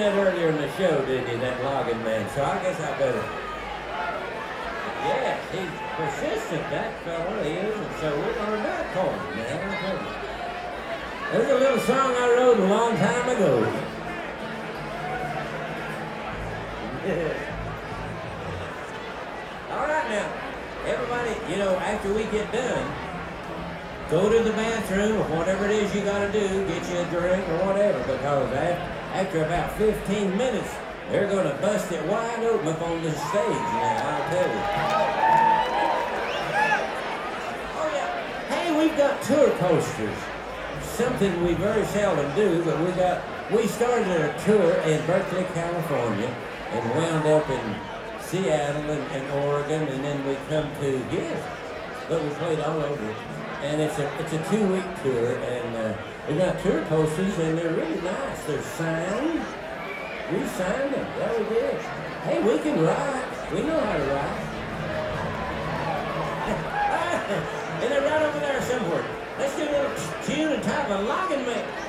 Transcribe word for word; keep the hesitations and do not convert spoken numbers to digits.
that earlier in the show, didn't you, that logging man? So I guess I better. Yes, he's persistent, that fella is, and so we're going to back for him now. I'll tell you. There's a little song I wrote a long time ago. All right now, everybody, you know, after we get done, go to the bathroom or whatever it is you got to do, get you a drink or whatever, because after, after about fifteen minutes, they're going to bust it wide open up on the stage now, I'll tell you. Oh yeah, hey, we've got tour posters. Something we very seldom do, but we got, we started a tour in Berkeley, California, and wound up in Seattle and, and Oregon, and then we come to here. But we played all over. And it's a it's a two-week tour, and uh, we got tour posters, and they're really nice. They're signed. We signed them. Yeah, we did. Hey, we can write. We know how to write. And they're right over there somewhere. Let's do a little tune and type a logging man.